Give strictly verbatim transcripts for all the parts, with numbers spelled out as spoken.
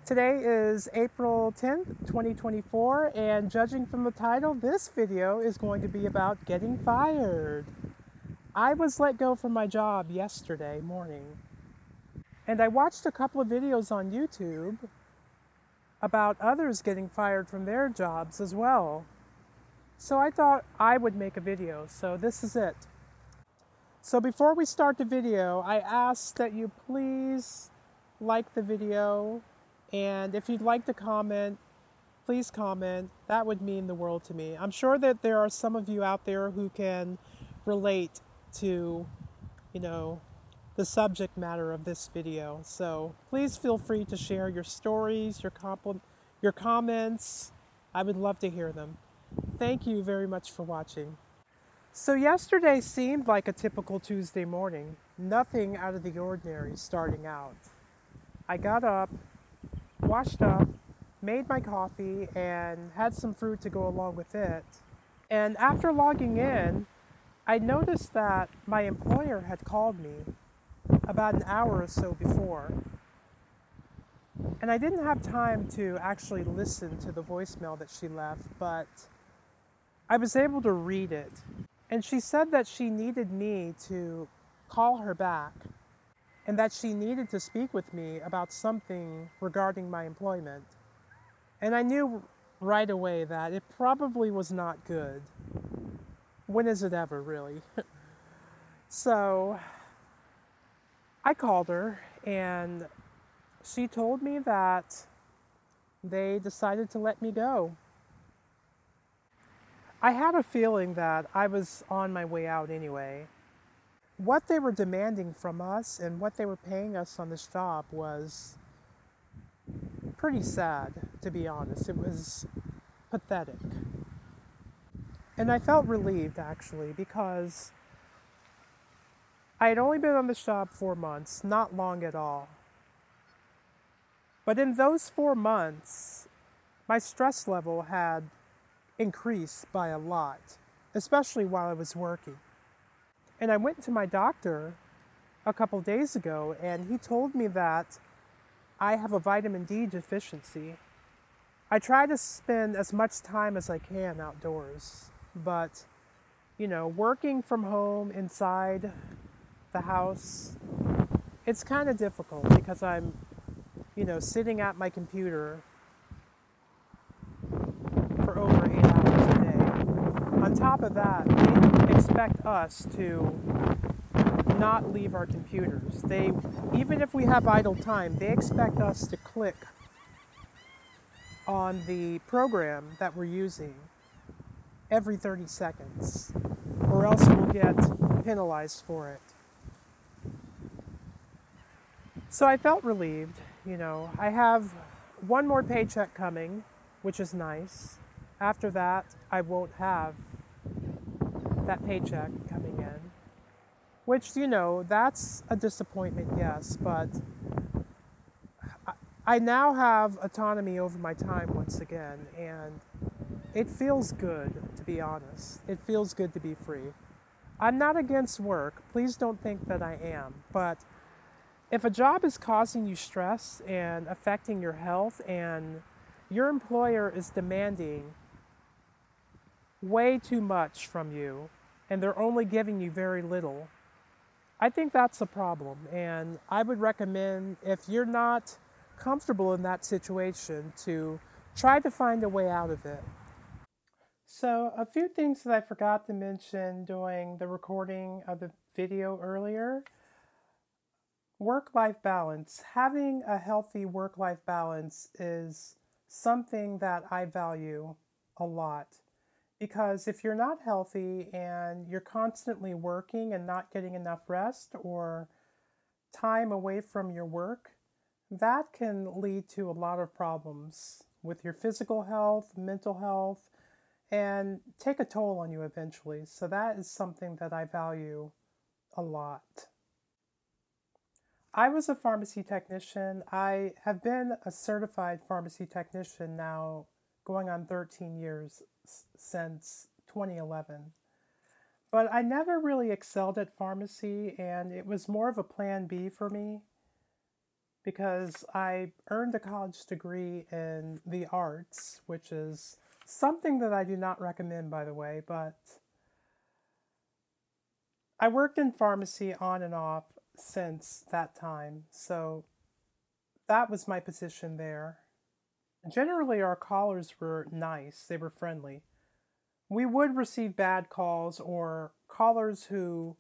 Today is April tenth, twenty twenty-four, and judging from the title, this video is going to be about getting fired. I was let go from my job yesterday morning, and I watched a couple of videos on YouTube about others getting fired from their jobs as well. So I thought I would make a video, so this is it. So before we start the video, I ask that you please like the video, and if you'd like to comment, please comment. That would mean the world to me. I'm sure that there are some of you out there who can relate to, you know, the subject matter of this video. So please feel free to share your stories, your compl- your comments. I would love to hear them. Thank you very much for watching. So yesterday seemed like a typical Tuesday morning. Nothing out of the ordinary starting out. I got up, washed up, made my coffee, and had some fruit to go along with it. And after logging in, I noticed that my employer had called me about an hour or so before. And I didn't have time to actually listen to the voicemail that she left, but I was able to read it. And she said that she needed me to call her back and that she needed to speak with me about something regarding my employment. And I knew right away that it probably was not good. When is it ever, really? So I called her, and she told me that they decided to let me go. I had a feeling that I was on my way out anyway. What they were demanding from us and what they were paying us on this job was pretty sad, to be honest. It was pathetic. And I felt relieved, actually, because I had only been on this job four months, not long at all. But in those four months, my stress level had increased by a lot, especially while I was working. And I went to my doctor a couple days ago, and he told me that I have a vitamin D deficiency. I try to spend as much time as I can outdoors, but, you know, working from home inside the house, it's kind of difficult because I'm, you know, sitting at my computer for over eight hours a day. On top of that, they expect us to not leave our computers. They, even if we have idle time, they expect us to click on the program that we're using every thirty seconds, or else we'll get penalized for it. So I felt relieved. You know, I have one more paycheck coming, which is nice. After that, I won't have that paycheck coming in, which, you know, that's a disappointment, yes, but I now have autonomy over my time once again, and it feels good, to be honest. It feels good to be free. I'm not against work. Please don't think that I am. But if a job is causing you stress and affecting your health, and your employer is demanding way too much from you, and they're only giving you very little, I think that's a problem. And I would recommend, if you're not comfortable in that situation, to try to find a way out of it. So a few things that I forgot to mention during the recording of the video earlier. Work-life balance. Having a healthy work-life balance is something that I value a lot. Because if you're not healthy and you're constantly working and not getting enough rest or time away from your work, that can lead to a lot of problems with your physical health, mental health, and take a toll on you eventually. So that is something that I value a lot. I was a pharmacy technician. I have been a certified pharmacy technician now going on thirteen years since twenty eleven. But I never really excelled at pharmacy, and it was more of a plan B for me. because I earned a college degree in the arts, which is something that I do not recommend, by the way, but I worked in pharmacy on and off since that time, so that was my position there. Generally, our callers were nice, they were friendly. We would receive bad calls or callers who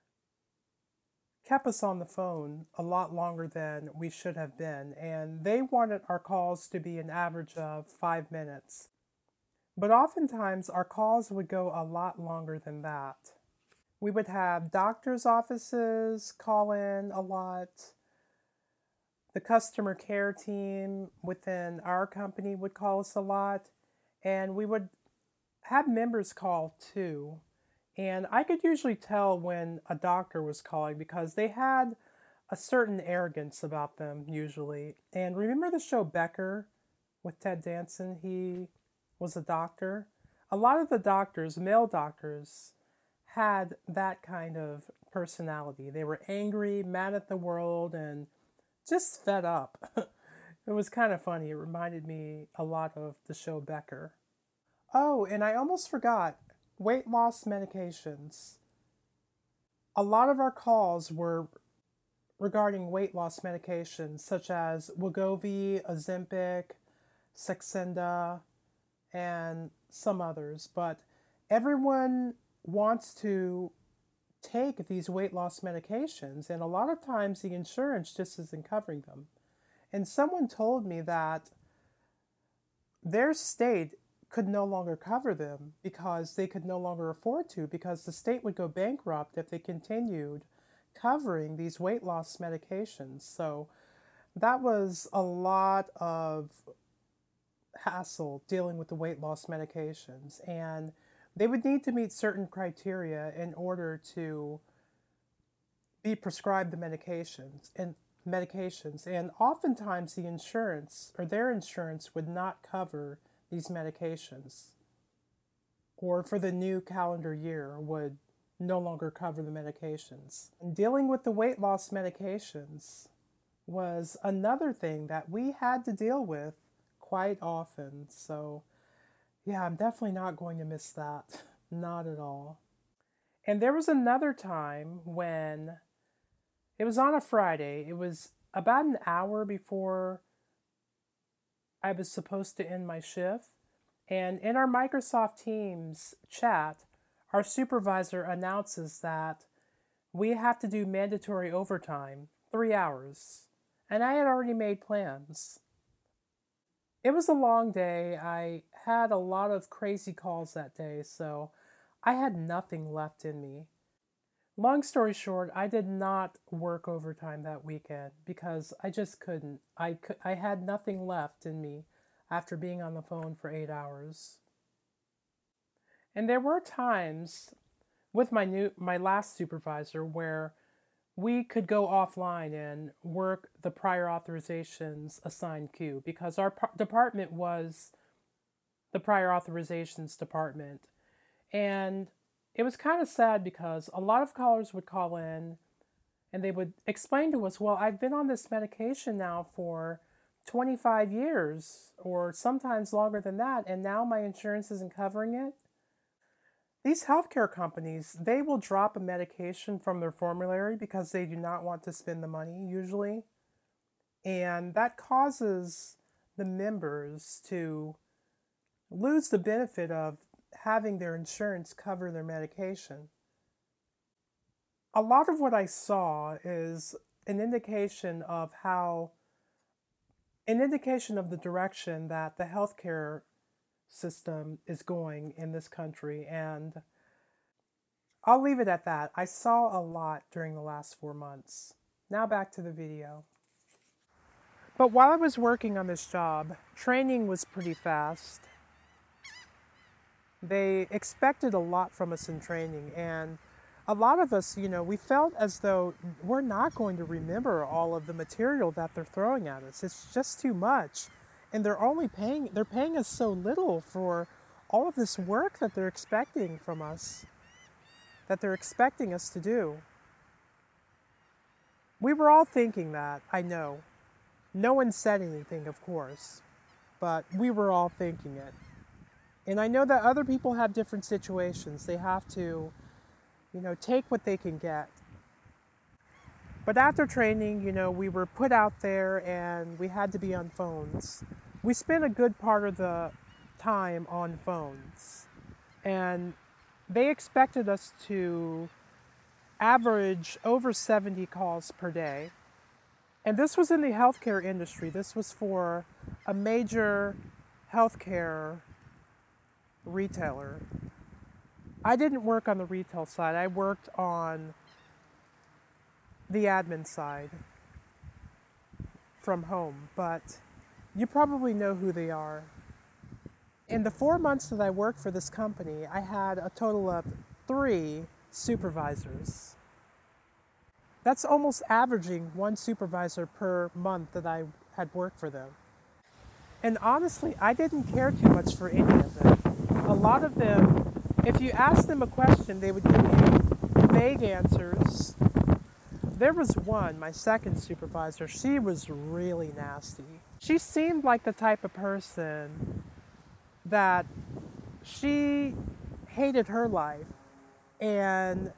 kept us on the phone a lot longer than we should have been, and they wanted our calls to be an average of five minutes. But oftentimes, our calls would go a lot longer than that. We would have doctors' offices call in a lot. The customer care team within our company would call us a lot, and we would have members call too. And I could usually tell when a doctor was calling because they had a certain arrogance about them usually. And remember the show Becker with Ted Danson? He was a doctor. A lot of the doctors, male doctors, had that kind of personality. They were angry, mad at the world, and just fed up. It was kind of funny. It reminded me a lot of the show Becker. Oh, and I almost forgot. Weight loss medications. A lot of our calls were regarding weight loss medications such as Wegovy, Ozempic, Saxenda, and some others. But everyone wants to take these weight loss medications, and a lot of times the insurance just isn't covering them. And someone told me that their state could no longer cover them because they could no longer afford to, because the state would go bankrupt if they continued covering these weight loss medications. So that was a lot of hassle dealing with the weight loss medications, and they would need to meet certain criteria in order to be prescribed the medications and medications and oftentimes the insurance or their insurance would not cover these medications, or for the new calendar year would no longer cover the medications. And dealing with the weight loss medications was another thing that we had to deal with quite often. So yeah, I'm definitely not going to miss that. Not at all. And there was another time when it was on a Friday. It was about an hour before I was supposed to end my shift. And in our Microsoft Teams chat, our supervisor announces that we have to do mandatory overtime, three hours. And I had already made plans. It was a long day. I had a lot of crazy calls that day, so I had nothing left in me. Long story short, I did not work overtime that weekend because I just couldn't. I, could, I had nothing left in me after being on the phone for eight hours. And there were times with my new my last supervisor where we could go offline and work the prior authorizations assigned queue because our par- department was the prior authorizations department. And it was kind of sad because a lot of callers would call in and they would explain to us, well, I've been on this medication now for twenty-five years or sometimes longer than that, and now my insurance isn't covering it. These healthcare companies, they will drop a medication from their formulary because they do not want to spend the money, usually. And that causes the members to lose the benefit of having their insurance cover their medication. A lot of what I saw is an indication of how, an indication of the direction that the healthcare system is going in this country, and I'll leave it at that. I saw a lot during the last four months. Now back to the video. But while I was working on this job, training was pretty fast. They expected a lot from us in training, and a lot of us, you know, we felt as though we're not going to remember all of the material that they're throwing at us. It's just too much. And they're only paying, they're paying us so little for all of this work that they're expecting from us, that they're expecting us to do. We were all thinking that, I know. No one said anything, of course, but we were all thinking it. And I know that other people have different situations. They have to, you know, take what they can get. But after training, you know, we were put out there and we had to be on phones. We spent a good part of the time on phones. And they expected us to average over seventy calls per day. And this was in the healthcare industry. This was for a major healthcare retailer. I didn't work on the retail side. I worked on the admin side from home, but you probably know who they are. In the four months that I worked for this company, I had a total of three supervisors. That's almost averaging one supervisor per month that I had worked for them. And honestly, I didn't care too much for any of them. A lot of them, if you asked them a question, they would give you vague answers. There was one, my second supervisor, she was really nasty. She seemed like the type of person that she hated her life, and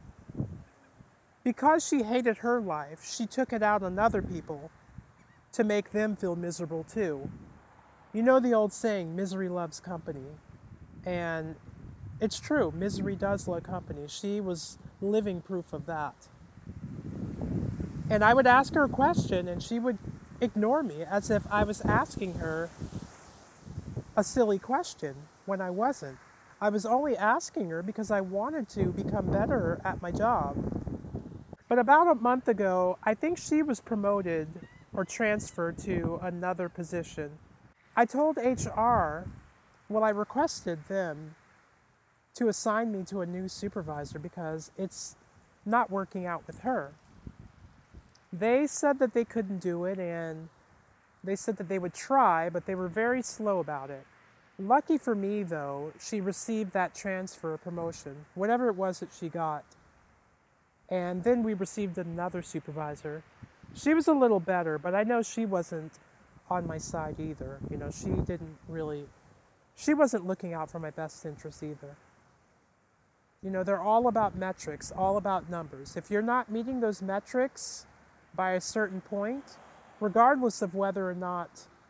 because she hated her life, she took it out on other people to make them feel miserable too. You know the old saying, misery loves company. And it's true, misery does love company. She was living proof of that. And I would ask her a question and she would ignore me as if I was asking her a silly question when I wasn't. I was only asking her because I wanted to become better at my job. But about a month ago, I think she was promoted or transferred to another position. I told H R, well, I requested them to assign me to a new supervisor because it's not working out with her. They said that they couldn't do it, and they said that they would try, but they were very slow about it. Lucky for me, though, she received that transfer promotion, whatever it was that she got. And then we received another supervisor. She was a little better, but I know she wasn't on my side either. You know, she didn't really, she wasn't looking out for my best interest either. You know, they're all about metrics, all about numbers. If you're not meeting those metrics by a certain point, regardless of whether or not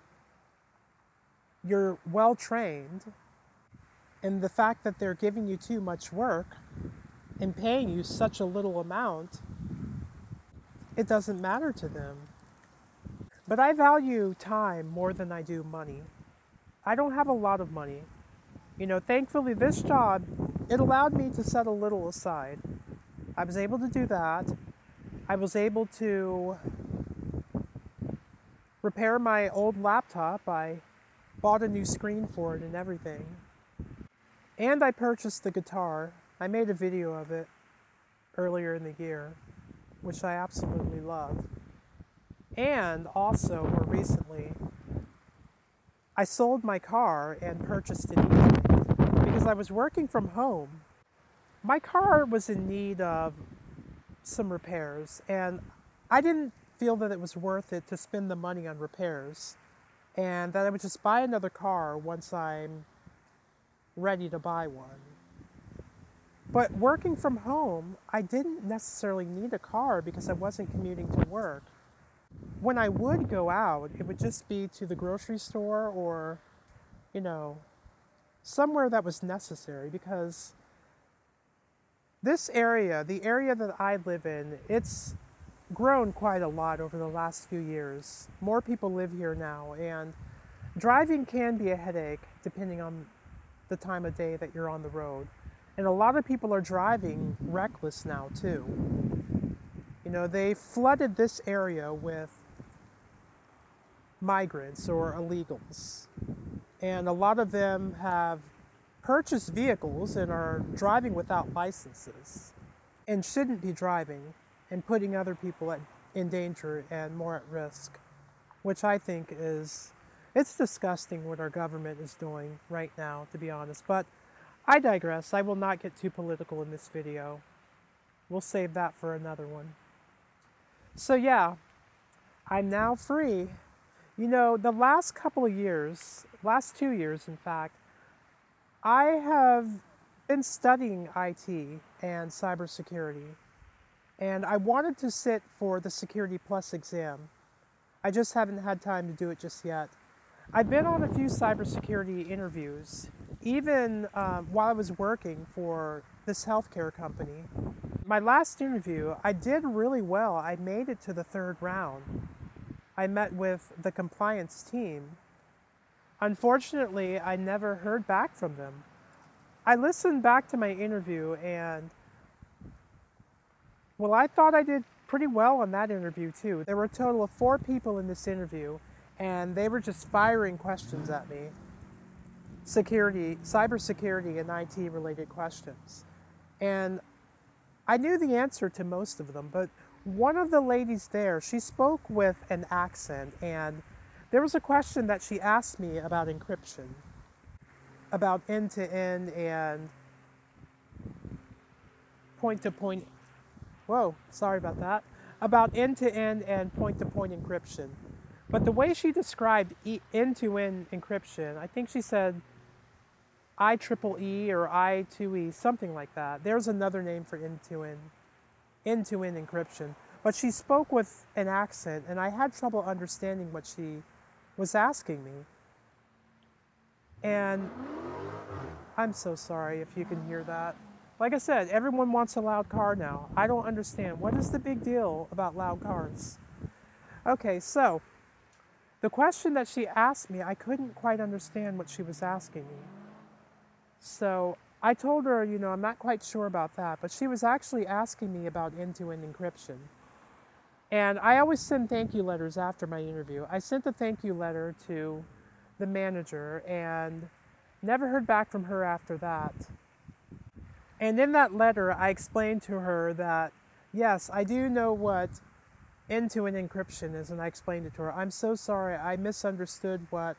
you're well trained, and the fact that they're giving you too much work and paying you such a little amount, it doesn't matter to them. But I value time more than I do money. I don't have a lot of money. You know, thankfully this job, it allowed me to set a little aside. I was able to do that. I was able to repair my old laptop. I bought a new screen for it and everything. And I purchased the guitar. I made a video of it earlier in the year, which I absolutely love. And also, more recently, I sold my car and purchased an e-bike because I was working from home. My car was in need of some repairs, and I didn't feel that it was worth it to spend the money on repairs, and that I would just buy another car once I'm ready to buy one. But working from home, I didn't necessarily need a car because I wasn't commuting to work. When I would go out, it would just be to the grocery store or, you know, somewhere that was necessary, because this area, the area that I live in, it's grown quite a lot over the last few years. More people live here now, and driving can be a headache depending on the time of day that you're on the road. And a lot of people are driving reckless now too. You know, they flooded this area with migrants or illegals. And a lot of them have purchased vehicles and are driving without licenses and shouldn't be driving and putting other people at, in danger and more at risk, which I think is, it's disgusting what our government is doing right now, to be honest. But I digress. I will not get too political in this video. We'll save that for another one. So yeah, I'm now free, You know, the last couple of years, last two years in fact, I have been studying I T and cybersecurity, and I wanted to sit for the Security Plus exam. I just haven't had time to do it just yet. I've been on a few cybersecurity interviews, even um, while I was working for this healthcare company. My last interview, I did really well. I made it to the third round. I met with the compliance team. Unfortunately, I never heard back from them. I listened back to my interview and, well, I thought I did pretty well on that interview too. There were a total of four people in this interview, and they were just firing questions at me. Security, cybersecurity and I T related questions. And I knew the answer to most of them, but one of the ladies there, she spoke with an accent, and there was a question that she asked me about encryption, about end-to-end and point-to-point, whoa, sorry about that, about end-to-end and point-to-point encryption. But the way she described e- end-to-end encryption, I think she said I triple E or I two E, something like that. There's another name for end-to-end, end-to-end encryption. But she spoke with an accent, and I had trouble understanding what she was asking me. And I'm so sorry if you can hear that. Like I said, everyone wants a loud car now. I don't understand. What is the big deal about loud cars? Okay, so the question that she asked me, I couldn't quite understand what she was asking me. So I told her, you know, I'm not quite sure about that, but she was actually asking me about end-to-end encryption. And I always send thank you letters after my interview. I sent a thank you letter to the manager and never heard back from her after that. And in that letter, I explained to her that, yes, I do know what end-to-end encryption is, and I explained it to her. I'm so sorry, I misunderstood what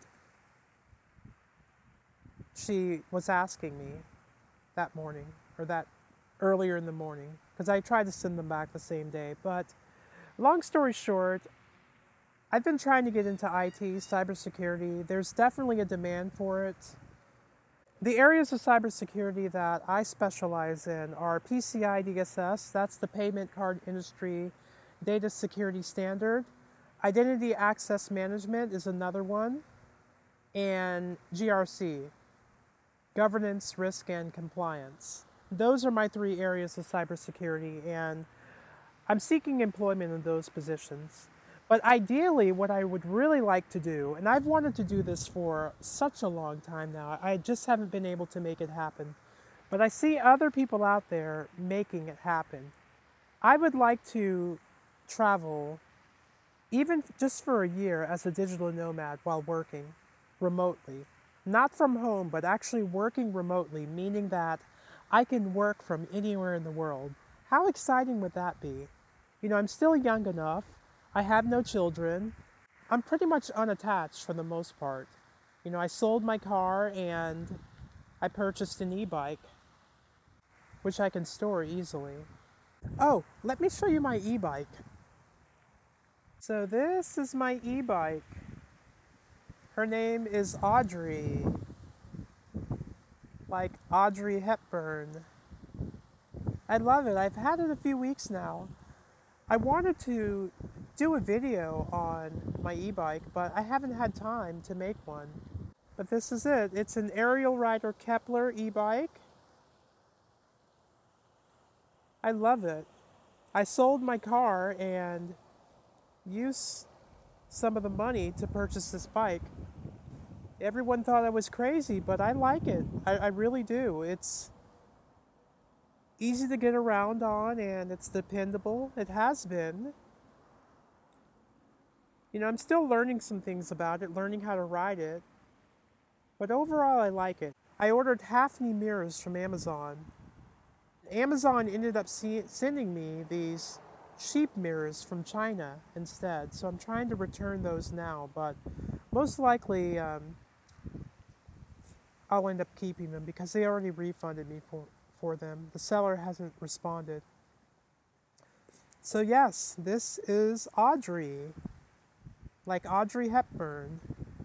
she was asking me that morning, or that earlier in the morning, because I tried to send them back the same day. But long story short, I've been trying to get into I T, cybersecurity. There's definitely a demand for it. The areas of cybersecurity that I specialize in are P C I D S S, that's the Payment Card Industry Data Security Standard. Identity Access Management is another one. And G R C, Governance, Risk, and Compliance. Those are my three areas of cybersecurity, and I'm seeking employment in those positions. But ideally, what I would really like to do, and I've wanted to do this for such a long time now, I just haven't been able to make it happen. But I see other people out there making it happen. I would like to travel, even just for a year, as a digital nomad while working remotely. Not from home, but actually working remotely, meaning that I can work from anywhere in the world. How exciting would that be? You know, I'm still young enough. I have no children. I'm pretty much unattached for the most part. You know, I sold my car and I purchased an e-bike, which I can store easily. Oh, let me show you my e-bike. So this is my e-bike. Her name is Audrey, like Audrey Hepburn. I love it. I've had it a few weeks now. I wanted to do a video on my e-bike, but I haven't had time to make one. But this is it. It's an Ariel Rider Kepler e-bike. I love it. I sold my car and used some of the money to purchase this bike. Everyone thought I was crazy, but I like it. I, I really do. It's easy to get around on, and it's dependable. It has been. You know, I'm still learning some things about it, learning how to ride it. But overall, I like it. I ordered Hafni mirrors from Amazon. Amazon ended up see- sending me these cheap mirrors from China instead. So I'm trying to return those now, but most likely um, I'll end up keeping them because they already refunded me for, for them. The seller hasn't responded. So yes, this is Audrey. like Audrey Hepburn.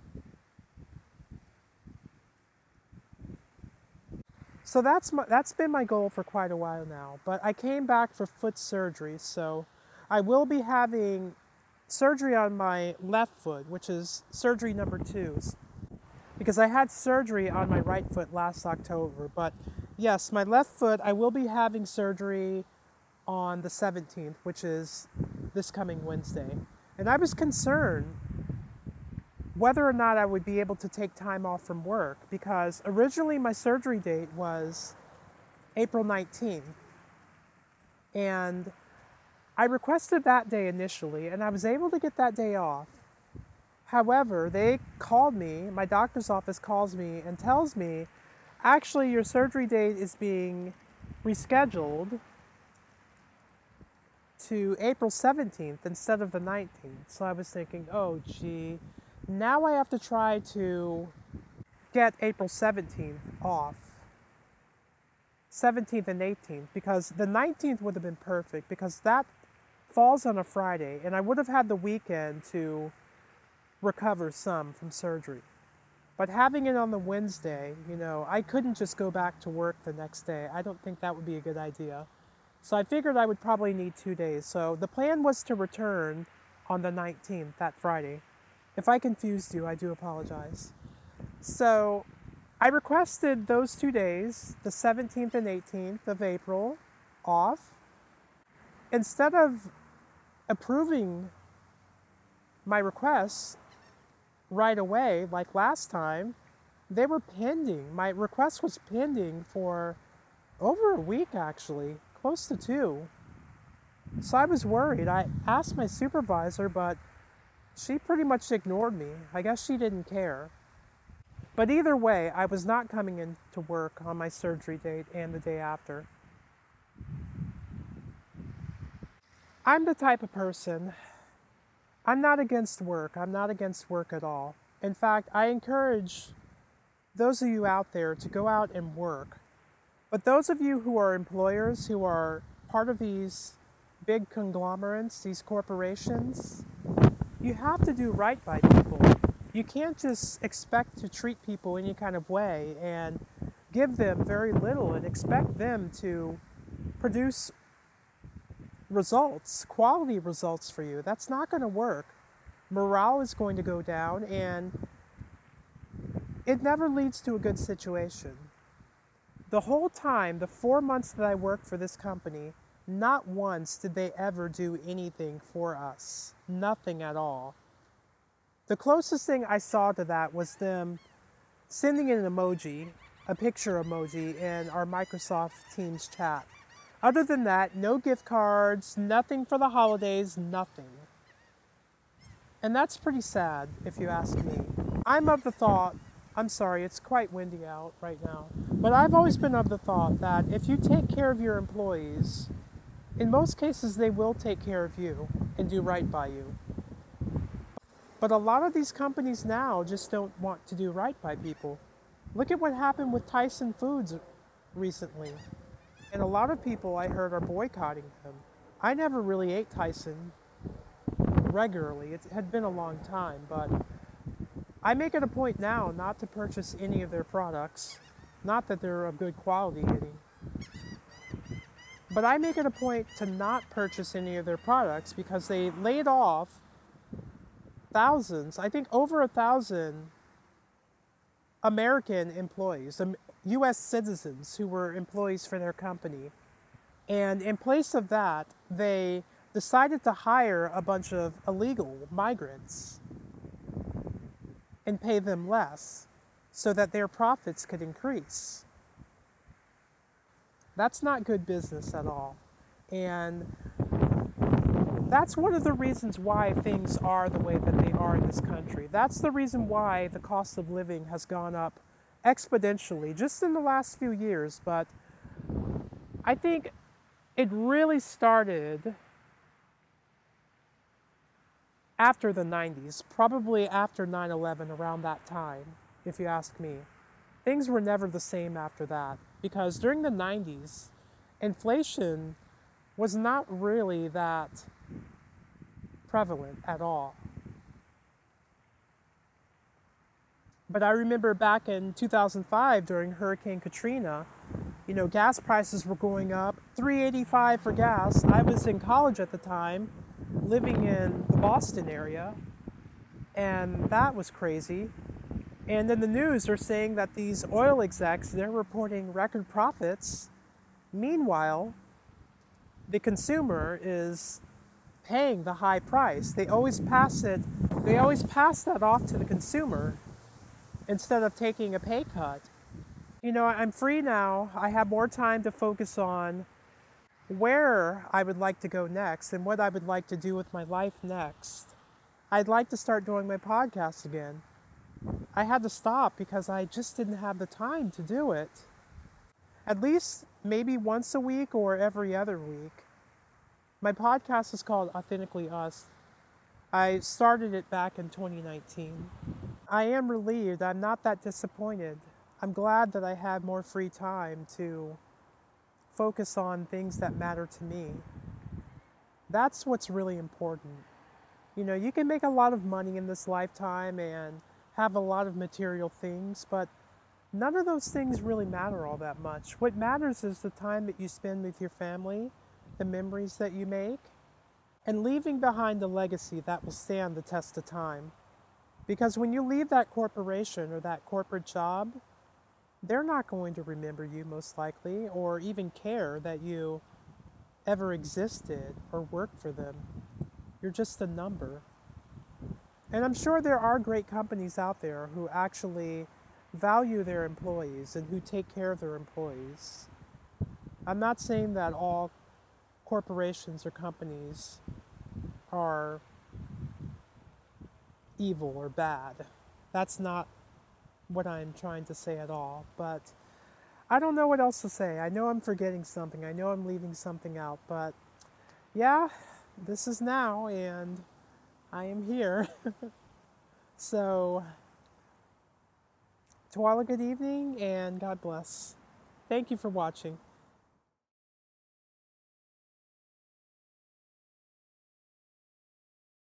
So that's my, that's been my goal for quite a while now. But I came back for foot surgery, so I will be having surgery on my left foot, which is surgery number two, because I had surgery on my right foot last October. But yes, my left foot, I will be having surgery on the seventeenth, which is this coming Wednesday. And I was concerned whether or not I would be able to take time off from work, because originally my surgery date was April nineteenth. And I requested that day initially, and I was able to get that day off. However, they called me, my doctor's office calls me and tells me, actually your surgery date is being rescheduled to April seventeenth instead of the nineteenth. So I was thinking, oh gee, now I have to try to get April seventeenth off. seventeenth and eighteenth, because the nineteenth would have been perfect, because that falls on a Friday, and I would have had the weekend to recover some from surgery. But having it on the Wednesday, you know, I couldn't just go back to work the next day. I don't think that would be a good idea. So I figured I would probably need two days. So the plan was to return on the nineteenth, that Friday. If I confused you, I do apologize. So I requested those two days, the seventeenth and eighteenth of April, off. Instead of approving my requests right away, like last time, they were pending. My request was pending for over a week, actually, close to two. So I was worried. I asked my supervisor, but she pretty much ignored me. I guess she didn't care. But either way, I was not coming in to work on my surgery date and the day after. I'm the type of person, I'm not against work. I'm not against work at all. In fact, I encourage those of you out there to go out and work. But those of you who are employers, who are part of these big conglomerates, these corporations, you have to do right by people. You can't just expect to treat people any kind of way and give them very little and expect them to produce results, quality results for you. That's not going to work. Morale is going to go down, and it never leads to a good situation. The whole time, the four months that I worked for this company, not once did they ever do anything for us. Nothing at all. The closest thing I saw to that was them sending an emoji, a picture emoji, in our Microsoft Teams chat. Other than that, no gift cards, nothing for the holidays, nothing. And that's pretty sad, if you ask me. I'm of the thought, I'm sorry, it's quite windy out right now, but I've always been of the thought that if you take care of your employees, in most cases they will take care of you and do right by you. But a lot of these companies now just don't want to do right by people. Look at what happened with Tyson Foods recently. And a lot of people, I heard, are boycotting them. I never really ate Tyson regularly. It had been a long time, but I make it a point now not to purchase any of their products. Not that they're of good quality any. But I make it a point to not purchase any of their products because they laid off thousands, I think over a thousand American employees, U S citizens who were employees for their company. And in place of that, they decided to hire a bunch of illegal migrants and pay them less so that their profits could increase. That's not good business at all. And that's one of the reasons why things are the way that they are in this country. That's the reason why the cost of living has gone up exponentially just in the last few years. But I think it really started after the nineties, probably after nine eleven, around that time, if you ask me. Things were never the same after that, because during the nineties, inflation was not really that prevalent at all. But I remember back in two thousand five during Hurricane Katrina, you know, gas prices were going up, three dollars and eighty-five cents for gas. I was in college at the time, living in the Boston area, and that was crazy. And in the news, they're saying that these oil execs, they're reporting record profits. Meanwhile, the consumer is paying the high price. They always pass it, they always pass that off to the consumer instead of taking a pay cut. You know, I'm free now. I have more time to focus on where I would like to go next and what I would like to do with my life next. I'd like to start doing my podcast again. I had to stop because I just didn't have the time to do it. At least maybe once a week or every other week. My podcast is called Authentically Us. I started it back in twenty nineteen. I am relieved. I'm not that disappointed. I'm glad that I had more free time to focus on things that matter to me. That's what's really important. You know, you can make a lot of money in this lifetime and have a lot of material things, but none of those things really matter all that much. What matters is the time that you spend with your family, the memories that you make, and leaving behind a legacy that will stand the test of time. Because when you leave that corporation or that corporate job, they're not going to remember you most likely, or even care that you ever existed or worked for them. You're just a number. And I'm sure there are great companies out there who actually value their employees and who take care of their employees. I'm not saying that all corporations or companies are evil or bad. That's not what I'm trying to say at all, but I don't know what else to say. I know I'm forgetting something. I know I'm leaving something out, but yeah, this is now and I am here. So, to all a good evening and God bless. Thank you for watching.